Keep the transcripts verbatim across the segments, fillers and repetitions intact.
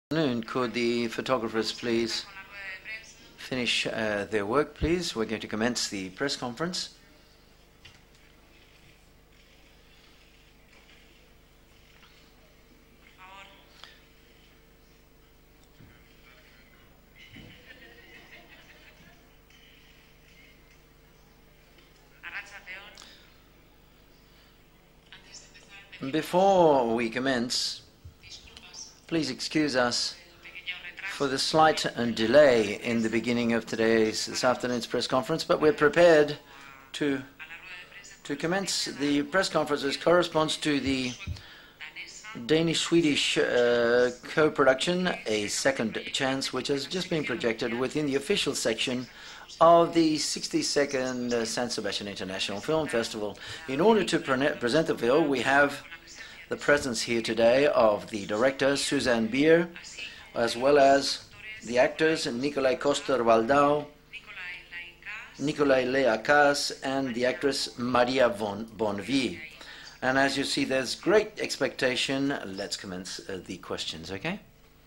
Could the photographers please finish uh, their work, please? We're going to commence the press conference. Before we commence, please excuse us for the slight delay in the beginning of today's, this afternoon's press conference, but we're prepared to, to commence the press conference as corresponds to the Danish-Swedish uh, co-production, A Second Chance, which has just been projected within the official section of the sixty-second uh, San Sebastian International Film Festival. In order to pre present the film, we have the presence here today of the director, Susanne Bier, as well as the actors, Nikolai Coster-Waldau, Nikolai Leakas, and the actress, Maria von Bonvie. And as you see, there's great expectation. Let's commence uh, the questions, okay?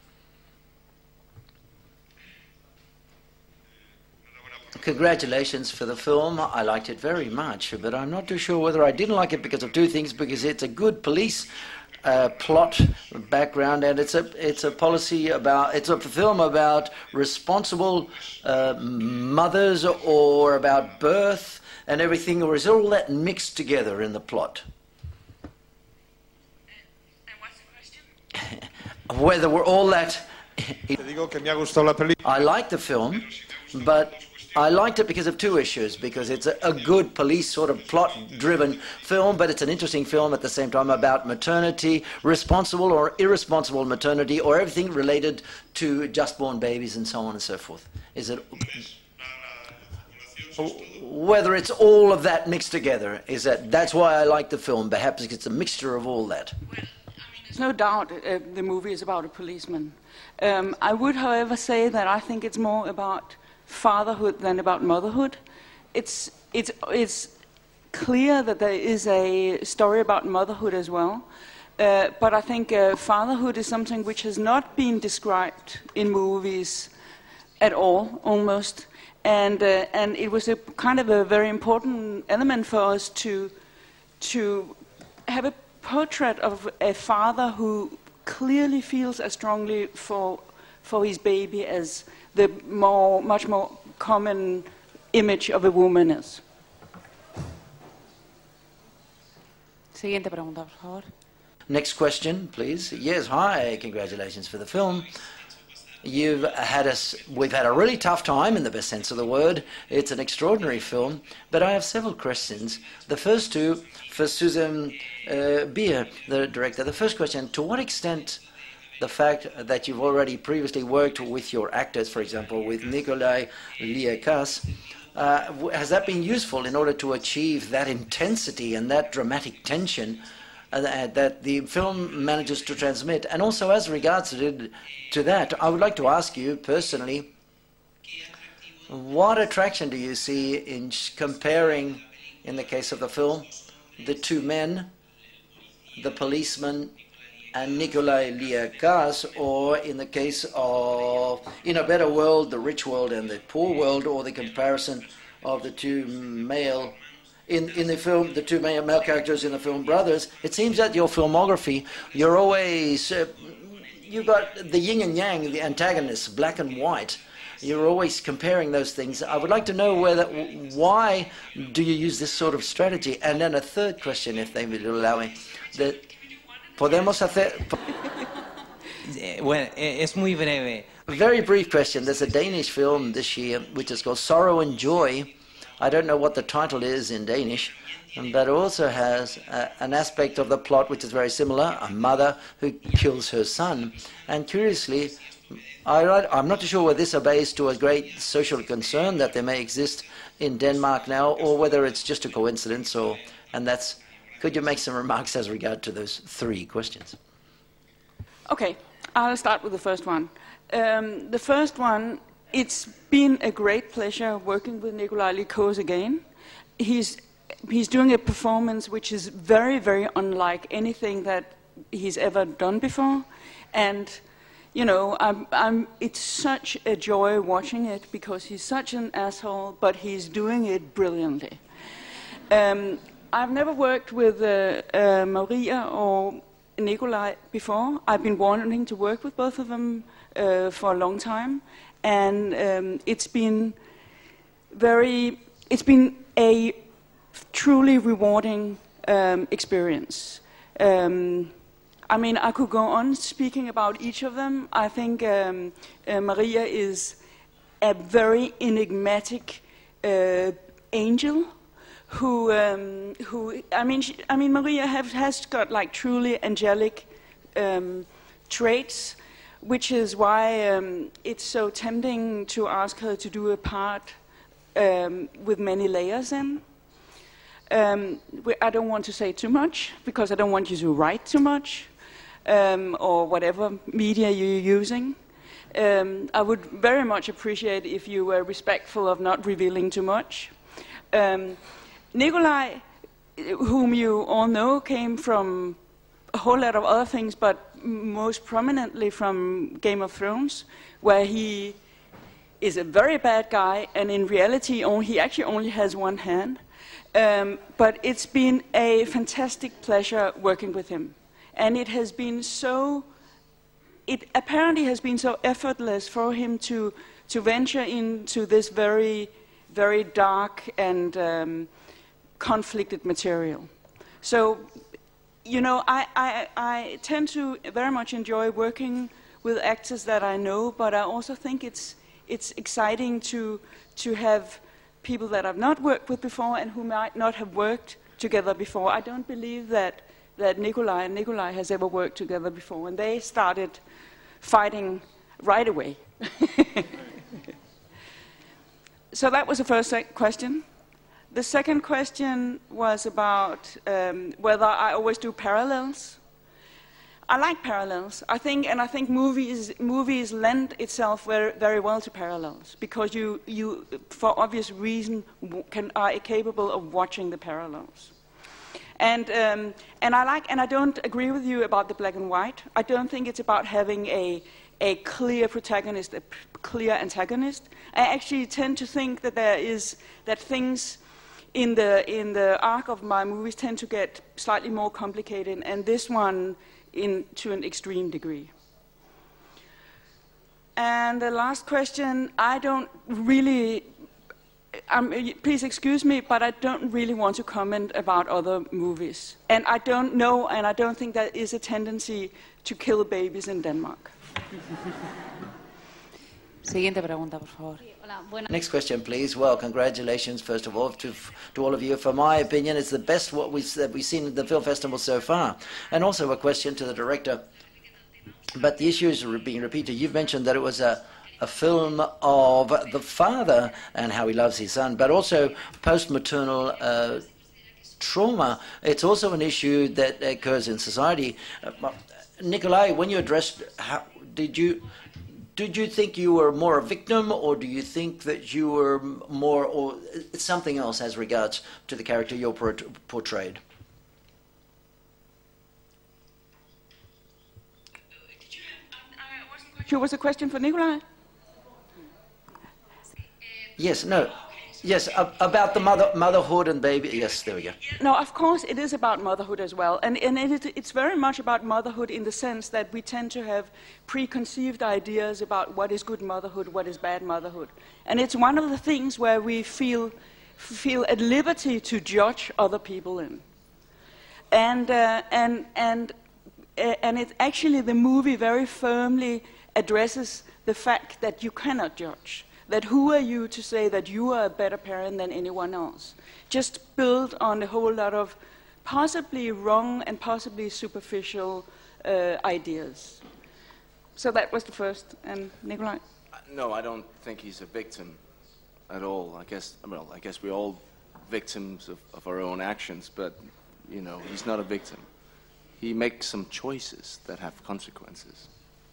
Congratulations for the film. I liked it very much, but I'm not too sure whether I didn't like it because of two things, because it's a good police uh, plot background, and it's a it's a policy about it's a film about responsible uh, mothers, or about birth and everything, or is all that mixed together in the plot? And what's the question? Whether we're all that I like the film, but I liked it because of two issues, because it's a, a good police sort of plot-driven film, but it's an interesting film at the same time about maternity, responsible or irresponsible maternity, or everything related to just-born babies and so on and so forth. Is it whether it's all of that mixed together? Is that that's why I like the film? Perhaps it's a mixture of all that. Well, I mean, there's no doubt uh, the movie is about a policeman. Um, I would, however, say that I think it's more about fatherhood than about motherhood. It's, it's, it's clear that there is a story about motherhood as well, uh, but I think uh, fatherhood is something which has not been described in movies at all, almost, and, uh, and it was a kind of a very important element for us to, to have a portrait of a father who clearly feels as strongly for, for his baby as the more, much more common image of a woman is. Siguiente pregunta, por favor. Next question, please. Yes, hi, congratulations for the film. You've had us, we've had a really tough time in the best sense of the word. It's an extraordinary film, but I have several questions. The first two for Susanne uh, Bier, the director. The first question, to what extent the fact that you've already previously worked with your actors, for example, with Nikolai Leakas, uh, has that been useful in order to achieve that intensity and that dramatic tension uh, that the film manages to transmit? And also, as regards to, to that, I would like to ask you personally, what attraction do you see in comparing, in the case of the film, the two men, the policeman and Nikolai Leakas, or in the case of In a Better World, the rich world and the poor world, or the comparison of the two male, in, in the film, the two male, male characters in the film Brothers? It seems that your filmography, you're always, uh, you've got the yin and yang, the antagonists, black and white. You're always comparing those things. I would like to know whether, why do you use this sort of strategy? And then a third question, if they will allow me. That podemos hacer... Bueno, es muy breve. Very brief question. There's a Danish film this year which is called Sorrow and Joy. I don't know what the title is in Danish, but it also has uh, an aspect of the plot which is very similar, a mother who kills her son. And curiously, I, I'm not too sure whether this obeys to a great social concern that there may exist in Denmark now, or whether it's just a coincidence, or, and that's... Could you make some remarks as regard to those three questions? Okay, I'll start with the first one. Um, the first one, it's been a great pleasure working with Nikolai Leakas again. He's, he's doing a performance which is very, very unlike anything that he's ever done before. And you know, I'm, I'm, it's such a joy watching it because he's such an asshole, but he's doing it brilliantly. Um, I've never worked with uh, uh, Maria or Nikolaj before. I've been wanting to work with both of them uh, for a long time, and um, it's been very, it's been a truly rewarding um, experience. Um, I mean, I could go on speaking about each of them. I think um, uh, Maria is a very enigmatic uh, angel who, um, who I mean, she, I mean, Maria have, has got like truly angelic um, traits, which is why um, it's so tempting to ask her to do a part um, with many layers in. Um, I don't want to say too much because I don't want you to write too much. Um, or whatever media you're using. Um, I would very much appreciate if you were respectful of not revealing too much. Um, Nikolaj, whom you all know, came from a whole lot of other things, but most prominently from Game of Thrones, where he is a very bad guy, and in reality only, he actually only has one hand. Um, but it's been a fantastic pleasure working with him. And it has been so, it apparently has been so effortless for him to, to venture into this very, very dark and um, conflicted material. So, you know, I, I, I tend to very much enjoy working with actors that I know, but I also think it's, it's exciting to, to have people that I've not worked with before and who might not have worked together before. I don't believe that that Nikolaj and Nikolaj has ever worked together before, and they started fighting right away. So that was the first question. The second question was about um, whether I always do parallels. I like parallels. I think, and I think movies movies lend itself very, very well to parallels because you, you, for obvious reason, can, are capable of watching the parallels. And, um, and I like, and I don't agree with you about the black and white. I don't think it's about having a, a clear protagonist, a p clear antagonist. I actually tend to think that there is, that things in the, in the arc of my movies tend to get slightly more complicated, and this one in, to an extreme degree. And the last question, I don't really, Um, please excuse me, but I don't really want to comment about other movies. And I don't know, and I don't think there is a tendency to kill babies in Denmark. Siguiente pregunta, por favor. Next question, please. Well, congratulations, first of all, to, to all of you. For my opinion, it's the best what we've, that we've seen at the film festival so far. And also a question to the director. But the issue is being repeated. You've mentioned that it was a a film of the father and how he loves his son, but also post-maternal uh, trauma. It's also an issue that occurs in society. Uh, Nikolaj, when you addressed, how, did you did you think you were more a victim, or do you think that you were more, or something else as regards to the character you're portrayed? Sure, was a question for Nikolaj? Yes, no. Yes, uh, about the mother, motherhood and baby. Yes, there we go. No, of course it is about motherhood as well. And, and it, it's very much about motherhood in the sense that we tend to have preconceived ideas about what is good motherhood, what is bad motherhood. And it's one of the things where we feel, feel at liberty to judge other people in. And, uh, and, and, uh, and it actually, the movie very firmly addresses the fact that you cannot judge. That who are you to say that you are a better parent than anyone else? Just built on a whole lot of possibly wrong and possibly superficial uh, ideas. So that was the first. And Nikolaj? No, I don't think he's a victim at all. I guess, well, I guess we're all victims of, of our own actions, but, you know, he's not a victim. He makes some choices that have consequences.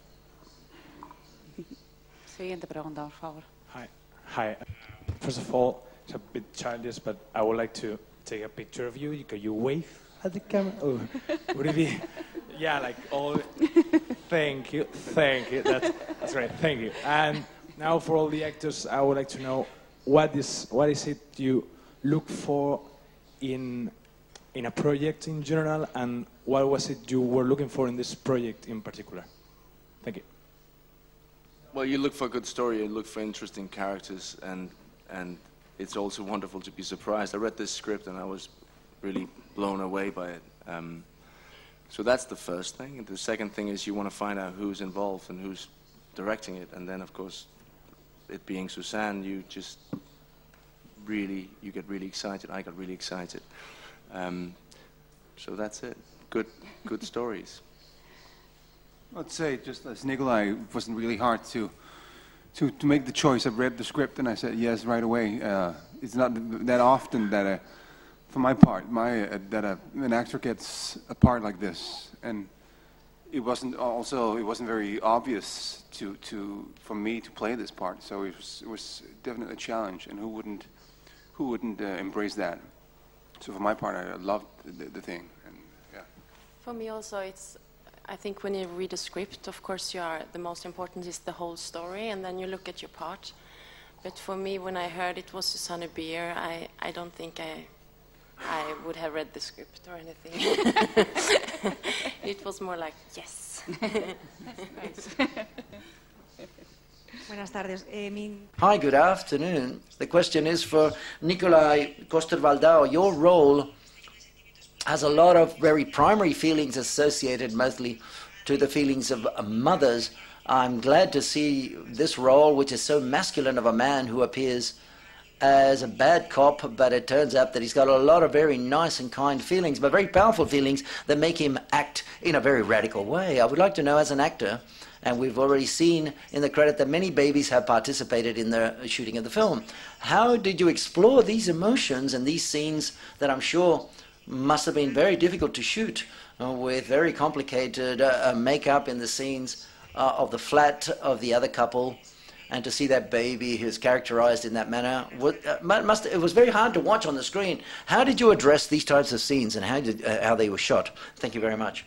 Siguiente pregunta, por favor. Hi. Hi. First of all, it's a bit childish, but I would like to take a picture of you. Can you wave at the camera? Oh, would it be? Yeah, like all. Thank you, thank you. That's, that's great. Thank you. And now, for all the actors, I would like to know what is what is it you look for in in a project in general, and what was it you were looking for in this project in particular? Thank you. Well, you look for a good story, you look for interesting characters, and and it's also wonderful to be surprised. I read this script and I was really blown away by it. Um, so that's the first thing. And the second thing is you want to find out who's involved and who's directing it, and then of course, it being Suzanne, you just really, you get really excited. I got really excited. Um, so that's it. Good, good stories. I'd say, just as Nikolai, it wasn't really hard to, to, to make the choice. I read the script and I said yes right away. Uh, it's not that often that, a, for my part, my uh, that a, an actor gets a part like this, and it wasn't also it wasn't very obvious to, to for me to play this part. So it was it was definitely a challenge, and who wouldn't who wouldn't uh, embrace that? So for my part, I loved the, the thing, and yeah. For me also, it's. I think when you read a script, of course, you are, the most important is the whole story, and then you look at your part. But for me, when I heard it was Susanne Bier, I, I don't think I, I would have read the script or anything. It was more like, yes. Buenas tardes. Eh, mi... Hi, good afternoon. The question is for Nikolai Coster-Waldau. Your role has a lot of very primary feelings associated mostly to the feelings of mothers. I'm glad to see this role, which is so masculine, of a man who appears as a bad cop, but it turns out that he's got a lot of very nice and kind feelings, but very powerful feelings that make him act in a very radical way. I would like to know, as an actor, and we've already seen in the credit that many babies have participated in the shooting of the film, how did you explore these emotions and these scenes that I'm sure must have been very difficult to shoot, uh, with very complicated uh, uh, makeup in the scenes uh, of the flat of the other couple, and to see that baby who's characterized in that manner? What, uh, must, it was very hard to watch on the screen. How did you address these types of scenes, and how, did, uh, how they were shot? Thank you very much.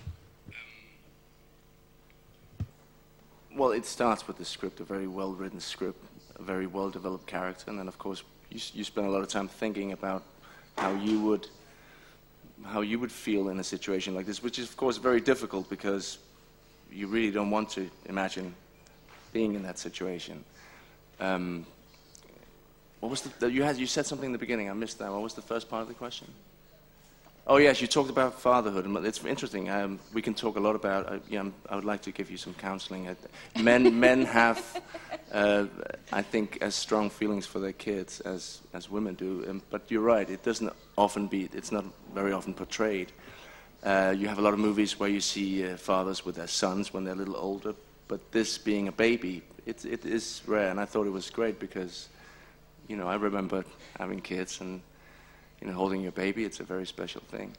Well, it starts with the script, a very well-written script, a very well-developed character, and then of course you, you spend a lot of time thinking about how you would how you would feel in a situation like this, which is of course very difficult because you really don't want to imagine being in that situation. Um, what was the, you had, you said something in the beginning, I missed that. What was the first part of the question? Oh yes, you talked about fatherhood, and it's interesting. Um, we can talk a lot about, uh, yeah, I would like to give you some counseling. Uh, men, men have, uh, I think, as strong feelings for their kids as, as women do, um, but you're right, it doesn't often be, it's not very often portrayed. Uh, you have a lot of movies where you see uh, fathers with their sons when they're a little older, but this being a baby, it, it is rare, and I thought it was great because, you know, I remember having kids, and you know, holding your baby, it's a very special thing.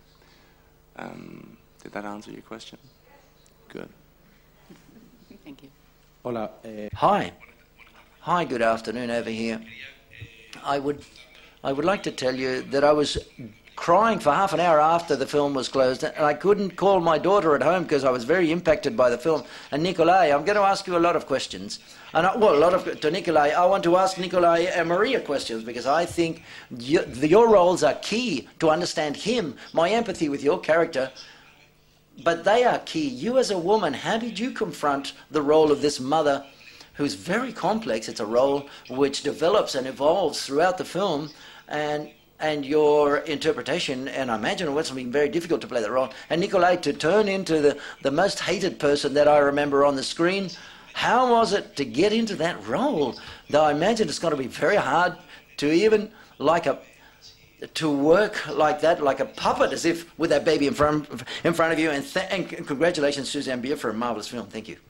Um, did that answer your question? Good. Thank you. Hola. Uh, Hi. Hi, good afternoon over here. I would, I would like to tell you that I was crying for half an hour after the film was closed, and I couldn't call my daughter at home because I was very impacted by the film. And Nikolai, I'm going to ask you a lot of questions. And I, well, a lot of to Nikolai. I want to ask Nikolai and Maria questions because I think you, the, your roles are key to understand him, my empathy with your character. But they are key. You as a woman, how did you confront the role of this mother who's very complex? It's a role which develops and evolves throughout the film, and and your interpretation, and I imagine it was something very difficult to play that role. And Nikolai, to turn into the, the most hated person that I remember on the screen, how was it to get into that role? Though I imagine it's going to be very hard to even like a, to work like that, like a puppet, as if with that baby in front, in front of you. And, th and congratulations, Suzanne Bier, for a marvelous film. Thank you.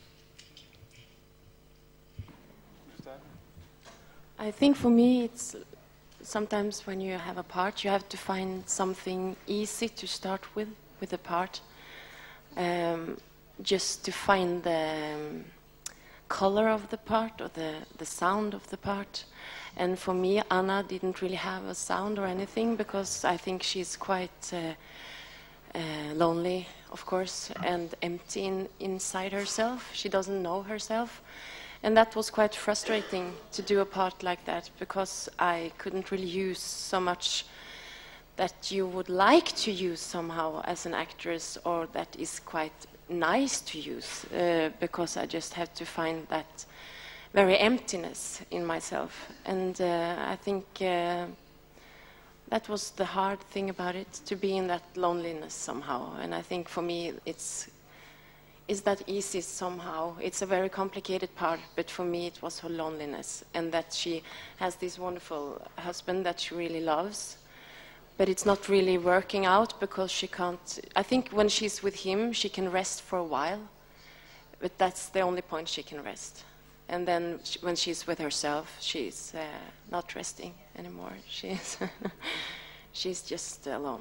I think for me it's sometimes when you have a part, you have to find something easy to start with, with the part. Um, just to find the um, color of the part or the, the sound of the part. And for me, Anna didn't really have a sound or anything because I think she's quite uh, uh, lonely of course, and empty in, inside herself. She doesn't know herself. And that was quite frustrating to do a part like that, because I couldn't really use so much that you would like to use somehow as an actress, or that is quite nice to use, uh, because I just had to find that very emptiness in myself. And uh, I think uh, that was the hard thing about it, to be in that loneliness somehow. And I think for me it's is that easy somehow. It's a very complicated part, but for me it was her loneliness, and that she has this wonderful husband that she really loves, but it's not really working out because she can't. I think when she's with him she can rest for a while, but that's the only point she can rest. And then sh when she's with herself, she's uh, not resting anymore. She's she's just alone.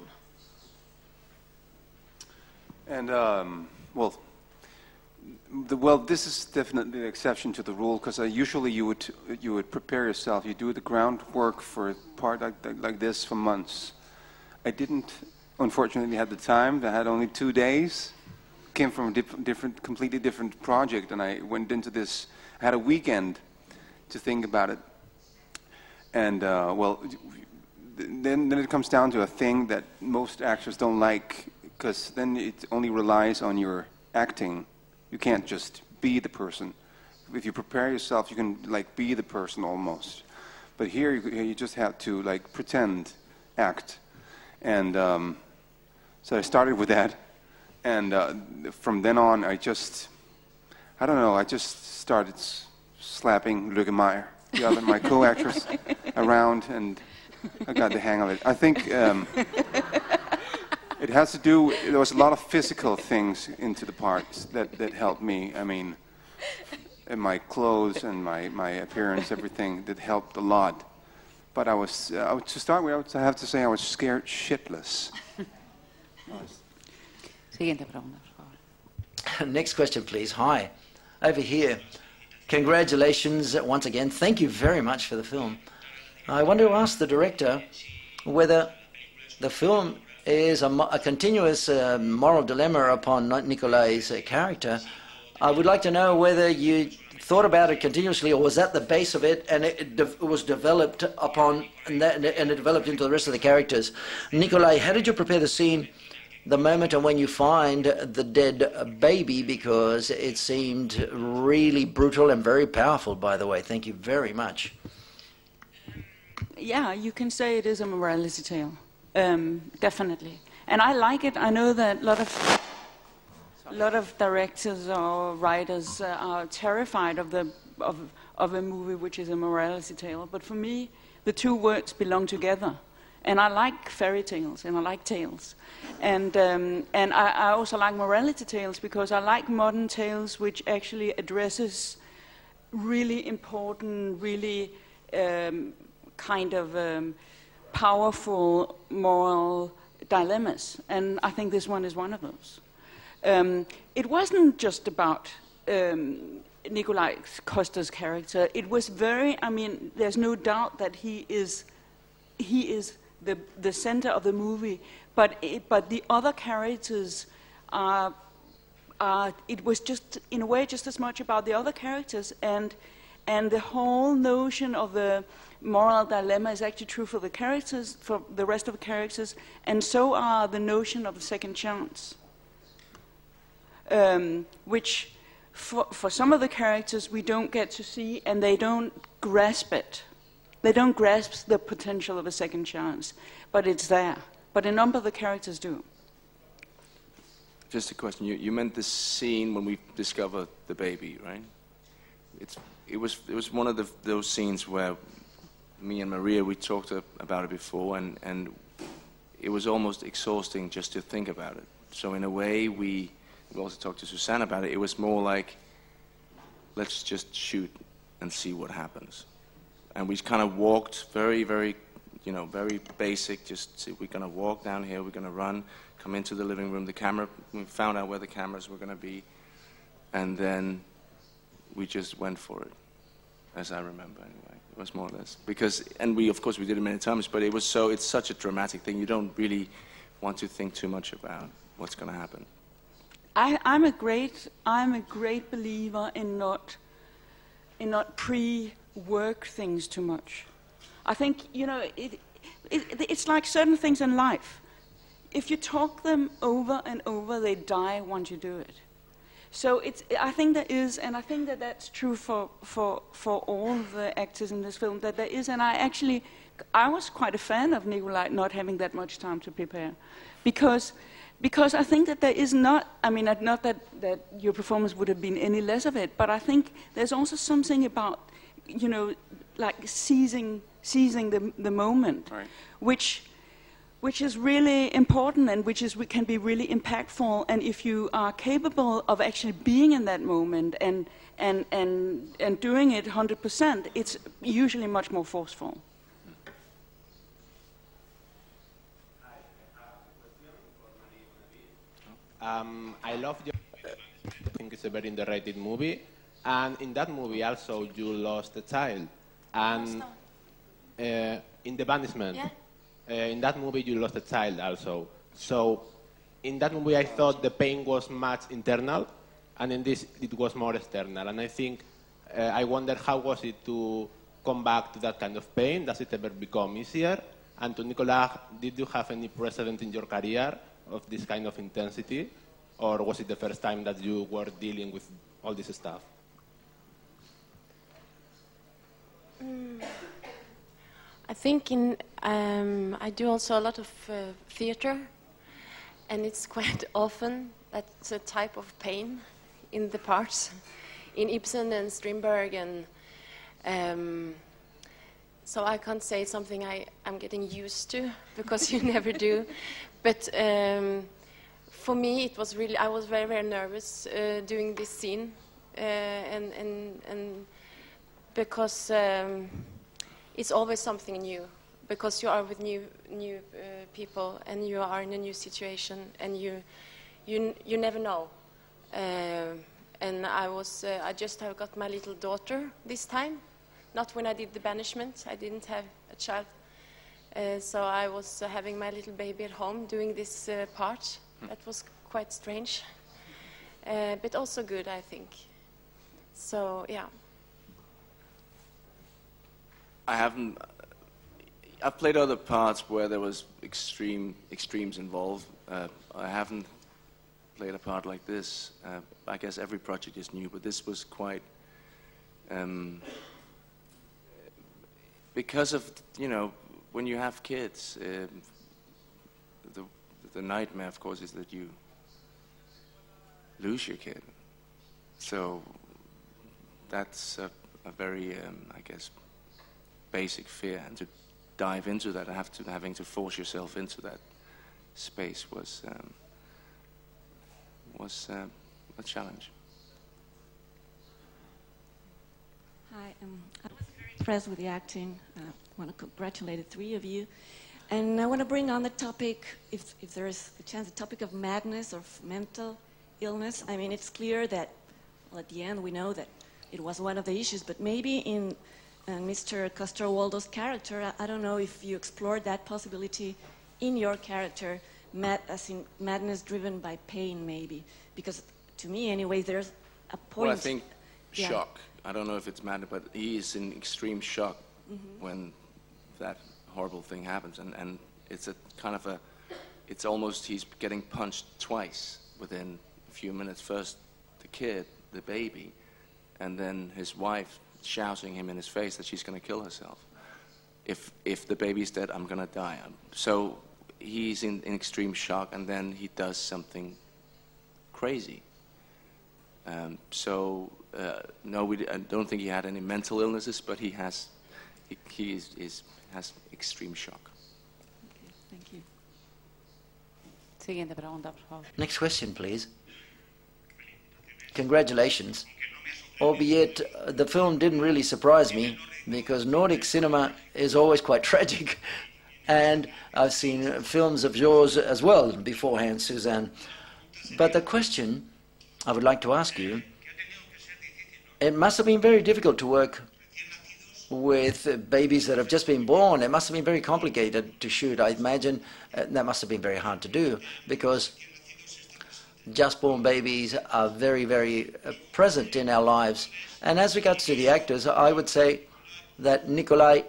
And um, well, the, well, this is definitely an exception to the rule, because uh, usually you would you would prepare yourself. You do the groundwork for a part like, like this for months. I didn't, unfortunately, have the time. I had only two days. Came from a diff different, completely different project, and I went into this. I had a weekend to think about it, and uh, well, then then it comes down to a thing that most actors don't like, because then it only relies on your acting. You can't just be the person. If you prepare yourself, you can like be the person almost. But here, you, you just have to like pretend, act, and um, so I started with that, and uh, from then on, I just, I don't know, I just started s slapping Lykke Meyer, the other my co-actress, around, and I got the hang of it. I think. Um, It has to do, there was a lot of physical things into the parts that, that helped me. I mean, and my clothes and my, my appearance, everything, that helped a lot. But I was, uh, to start with, I, would, I have to say I was scared shitless. Siguiente pregunta, por favor. Next question, please. Hi. Over here. Congratulations once again. Thank you very much for the film. I want to ask the director whether the film is a, a continuous uh, moral dilemma upon Nicolai's uh, character. I would like to know whether you thought about it continuously, or was that the base of it, and it, de it was developed upon, and, that, and it developed into the rest of the characters. Nicolai, how did you prepare the scene, the moment and when you find the dead baby, because it seemed really brutal and very powerful, by the way. Thank you very much. Yeah, you can say it is a morality tale. Um, definitely, and I like it. I know that a lot of a lot of directors or writers uh, are terrified of the of of a movie which is a morality tale. But for me, the two words belong together, and I like fairy tales and I like tales, and um, and I, I also like morality tales because I like modern tales which actually addresses really important, really um, kind of. Um, powerful moral dilemmas, and I think this one is one of those. Um, it wasn't just about um, Nikolaj Coster's character. It was very, I mean, there's no doubt that he is, he is the, the center of the movie, but, it, but the other characters are, are, it was just, in a way, just as much about the other characters, and, and the whole notion of the moral dilemma is actually true for the characters, for the rest of the characters, and so are the notion of the second chance, um, which for, for some of the characters we don't get to see, and they don't grasp it. They don't grasp the potential of a second chance, but it's there. But a number of the characters do. Just a question. You, you meant this scene when we discover the baby, right? It's, it was, it was one of the, those scenes where me and Maria, we talked about it before, and, and it was almost exhausting just to think about it. So in a way, we, we also talked to Susanne about it. It was more like, let's just shoot and see what happens. And we kind of walked very, very, you know, very basic, just see, we're going to walk down here, we're going to run, come into the living room, the camera, we found out where the cameras were going to be, and then we just went for it, as I remember anyway. It was more or less because, and we of course we did it many times, but it was so, it's such a dramatic thing. You don't really want to think too much about what's going to happen. I, I'm a great, I'm a great believer in not, in not pre-work things too much. I think, you know, it, it, it's like certain things in life. If you talk them over and over, they die once you do it. So it's, I think there is, and I think that that's true for, for, for all the actors in this film, that there is, and I actually, I was quite a fan of Nikolaj not having that much time to prepare. Because, because I think that there is not, I mean, not that, that your performance would have been any less of it, but I think there's also something about, you know, like seizing, seizing the, the moment, right. which, which is really important and which is, can be really impactful. And if you are capable of actually being in that moment and, and, and, and doing it one hundred percent, it's usually much more forceful. Um, I love your. I think it's a very underrated movie, and in that movie also you lost a child, and uh, in The Banishment, Yeah. uh, in that movie you lost a child also. So, in that movie I thought the pain was much internal, and in this it was more external. And I think uh, I wonder how was it to come back to that kind of pain? Does it ever become easier? And to Nikolaj, did you have any precedent in your career of this kind of intensity, or was it the first time that you were dealing with all this stuff? Mm. I think in um, I do also a lot of uh, theater, and it's quite often that's a type of pain in the parts in Ibsen and Strindberg, and um, so I can't say it's something I am getting used to because you never do. But um, for me, it was really, I was very, very nervous uh, doing this scene. Uh, and, and, and because um, it's always something new. Because you are with new, new uh, people and you are in a new situation and you, you, you never know. Uh, and I was, uh, I just have got my little daughter this time. Not when I did The Banishment. I didn't have a child. Uh, so I was uh, having my little baby at home doing this uh, part. Mm. That was quite strange, uh, but also good, I think. So, yeah. I haven't... I've played other parts where there was extreme extremes involved. Uh, I haven't played a part like this. Uh, I guess every project is new, but this was quite... Um, because of, you know, when you have kids, um, the, the nightmare, of course, is that you lose your kid. So that's a, a very, um, I guess, basic fear. And to dive into that, have to, having to force yourself into that space was, um, was uh, a challenge. Hi, um, I was very impressed with the acting. I want to congratulate the three of you. And I want to bring on the topic, if, if there is a chance, the topic of madness or mental illness. I mean, it's clear that, well, at the end we know that it was one of the issues, but maybe in uh, Mister Castor-Waldo's character, I, I don't know if you explored that possibility in your character, mad, as in madness driven by pain, maybe. Because to me, anyway, there's a point... Well, I think yeah. shock. I don't know if it's mad, but he is in extreme shock Mm-hmm. when that horrible thing happens, and, and it's a kind of a, it's almost he's getting punched twice within a few minutes. First the kid, the baby, and then his wife shouting him in his face that she's going to kill herself. If, if the baby's dead, I'm going to die. So he's in, in extreme shock, and then he does something crazy. Um, so, uh, no, we, I don't think he had any mental illnesses, but he has, he, he is, is, has extreme shock. Okay, thank you. Siguiente pregunta, por favor. Next question, please. Congratulations. Albeit uh, the film didn't really surprise me because Nordic cinema is always quite tragic. And I've seen films of yours as well beforehand, Suzanne. But the question I would like to ask you, it must have been very difficult to work with uh, babies that have just been born. It must have been very complicated to shoot. I imagine uh, that must have been very hard to do because just born babies are very, very uh, present in our lives. And as regards to the actors, I would say that Nikolai,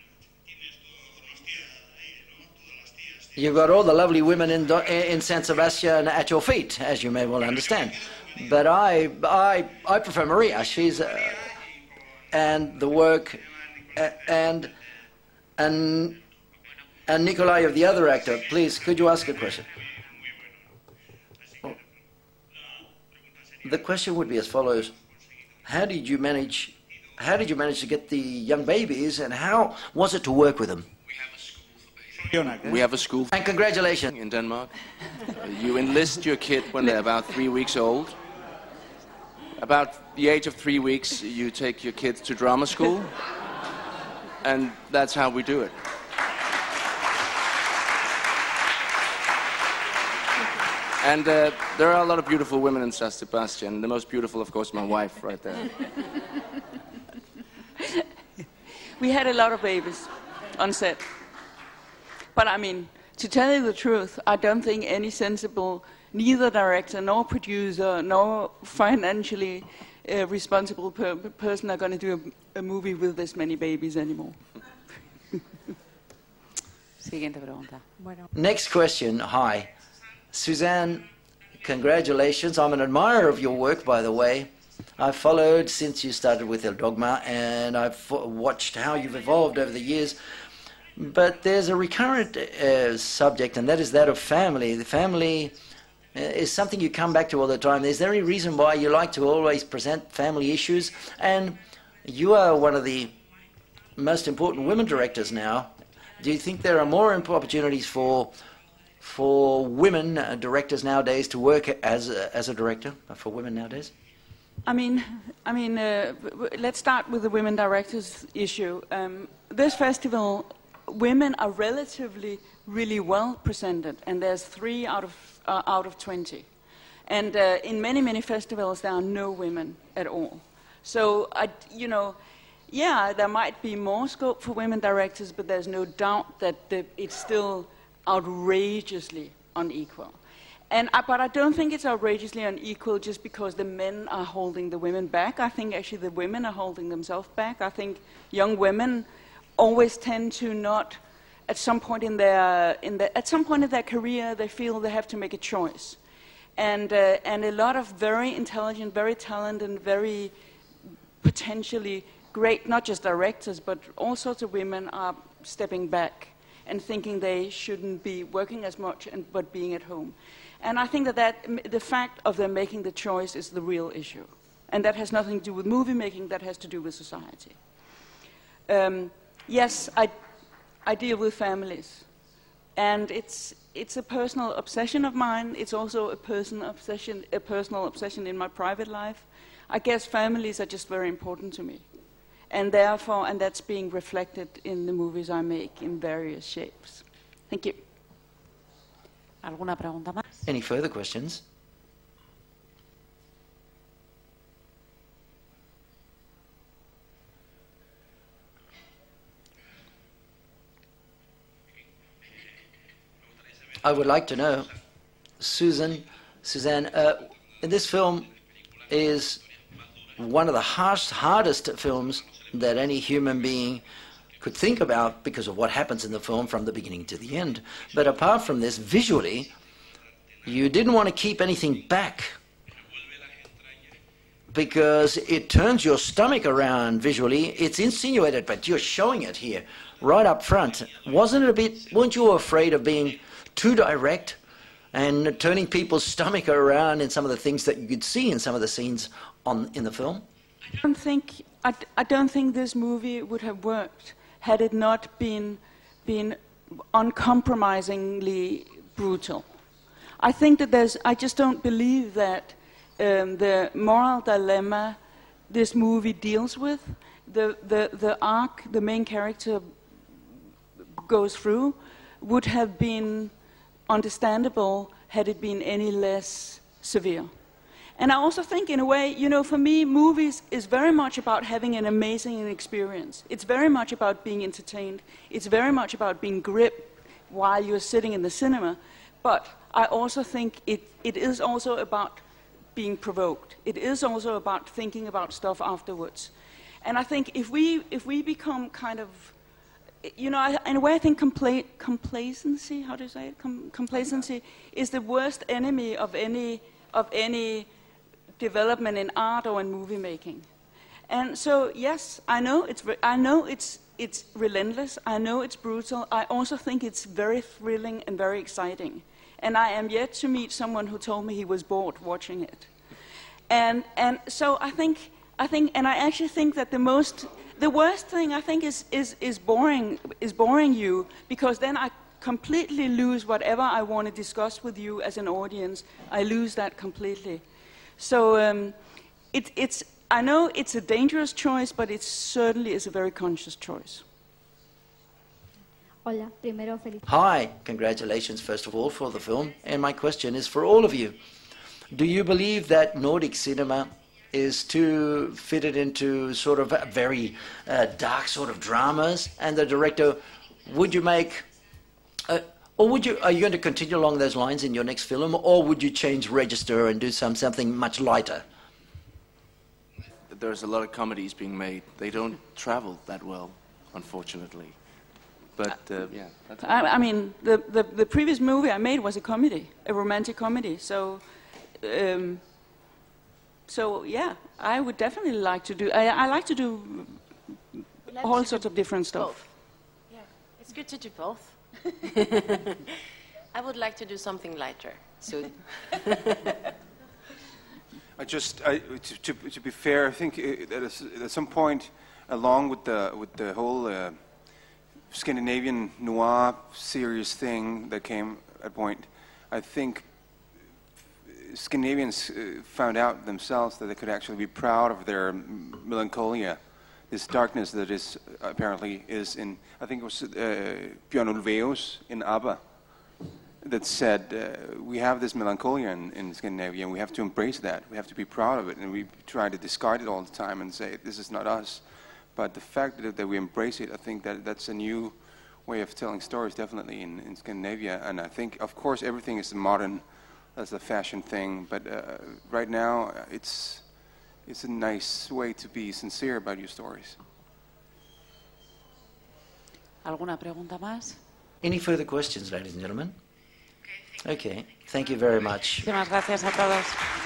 you've got all the lovely women in, in San Sebastian at your feet, as you may well understand. But I, I, I prefer Maria. She's, uh, and the work, uh, and, and, and Nikolai of the other actor. Please, could you ask a question? The question would be as follows: How did you manage? How did you manage to get the young babies, and how was it to work with them? We have a school. And congratulations in Denmark. Uh, you enlist your kid when they're about three weeks old. About the age of three weeks, you take your kids to drama school, and that's how we do it. And uh, there are a lot of beautiful women in San Sebastian. The most beautiful, of course, my wife, right there. We had a lot of babies on set. But I mean, to tell you the truth, I don't think any sensible, neither director nor producer nor financially uh, responsible per person are going to do a, a movie with this many babies anymore. Siguiente pregunta. Bueno. Next question. Hi. Suzanne, congratulations. I'm an admirer of your work, by the way. I've followed since you started with El Dogma, and I've watched how you've evolved over the years. But there's a recurrent uh, subject, and that is that of family. The family uh, is something you come back to all the time. Is there any reason why you like to always present family issues? And you are one of the most important women directors now. Do you think there are more opportunities for for women uh, directors nowadays to work as a, as a director for women nowadays? I mean, I mean, uh, let's start with the women directors issue. Um, this festival, women are relatively really well presented, and there's three out of uh, out of twenty. And uh, in many many festivals, there are no women at all. So I, you know, yeah, there might be more scope for women directors, but there's no doubt that the, it's still outrageously unequal. And I, but I don't think it's outrageously unequal just because the men are holding the women back. I think actually the women are holding themselves back. I think young women always tend to not, at some point in their in the, at some point in their career, they feel they have to make a choice, and uh, and a lot of very intelligent, very talented, and very potentially great, not just directors, but all sorts of women are stepping back and thinking they shouldn't be working as much and but being at home. And I think that, that the fact of them making the choice is the real issue. And that has nothing to do with movie making, that has to do with society. Um, yes, I, I deal with families. And it's, it's a personal obsession of mine. It's also a personal obsession, a personal obsession in my private life. I guess families are just very important to me. And therefore, and that's being reflected in the movies I make in various shapes. Thank you. ¿Alguna pregunta más? Any further questions? I would like to know, Susan, Suzanne, uh, this film is one of the harsh, hardest films that any human being could think about because of what happens in the film from the beginning to the end. But apart from this, visually, you didn't want to keep anything back because it turns your stomach around visually. It's insinuated, but you're showing it here, right up front. Wasn't it a bit, weren't you afraid of being too direct and turning people's stomach around in some of the things that you could see in some of the scenes on in the film? I don't think I, I don't think this movie would have worked had it not been been uncompromisingly brutal. I think that there's. I just don't believe that um, the moral dilemma this movie deals with, the the the arc the main character goes through, would have been understandable had it been any less severe. And I also think, in a way, you know, for me, movies is very much about having an amazing experience. It's very much about being entertained. It's very much about being gripped while you're sitting in the cinema. But I also think it, it is also about being provoked. It is also about thinking about stuff afterwards. And I think if we, if we become kind of, you know, I, in a way I think compla complacency, how do you say it? Com complacency is the worst enemy of any, of any development in art or in movie making. And so, yes, I know it's, re I know it's, it's relentless. I know it's brutal. I also think it's very thrilling and very exciting. And I am yet to meet someone who told me he was bored watching it. And, and so I think, I think, and I actually think that the most, the worst thing I think is, is, is boring, is boring you, because then I completely lose whatever I want to discuss with you as an audience. I lose that completely. So um, it, it's, I know it's a dangerous choice, but it certainly is a very conscious choice. Hola, primero feliz. Hi, congratulations first of all for the film, and my question is for all of you. Do you believe that Nordic cinema is too fitted into sort of very uh, dark sort of dramas, and the director, would you make, uh, or would you, are you going to continue along those lines in your next film, or would you change register and do some, something much lighter? There's a lot of comedies being made. They don't travel that well, unfortunately. But, uh, yeah. That's I, I mean, the, the, the previous movie I made was a comedy, a romantic comedy. So, um, so yeah, I would definitely like to do, I, I like to do like all to sorts do of different stuff. Both. Yeah, it's good to do both. I would like to do something lighter soon. I just, I, to, to, to be fair, I think uh, that is, at some point, along with the, with the whole uh, Scandinavian noir serious thing that came at point, I think Scandinavians uh, found out themselves that they could actually be proud of their melancholia, this darkness that is apparently is in, I think it was uh, Björn Ulvaeus in ABBA that said, uh, we have this melancholia in, in Scandinavia and we have to embrace that, we have to be proud of it, and we try to discard it all the time and say, this is not us. But the fact that, that we embrace it, I think that that's a new way of telling stories, definitely, in, in Scandinavia. And I think, of course, everything is modern, as a fashion thing, but uh, right now, it's, it's a nice way to be sincere about your stories. ¿Alguna pregunta más? Any further questions, ladies and gentlemen? Okay, thank you very much. Muchísimas gracias a todos.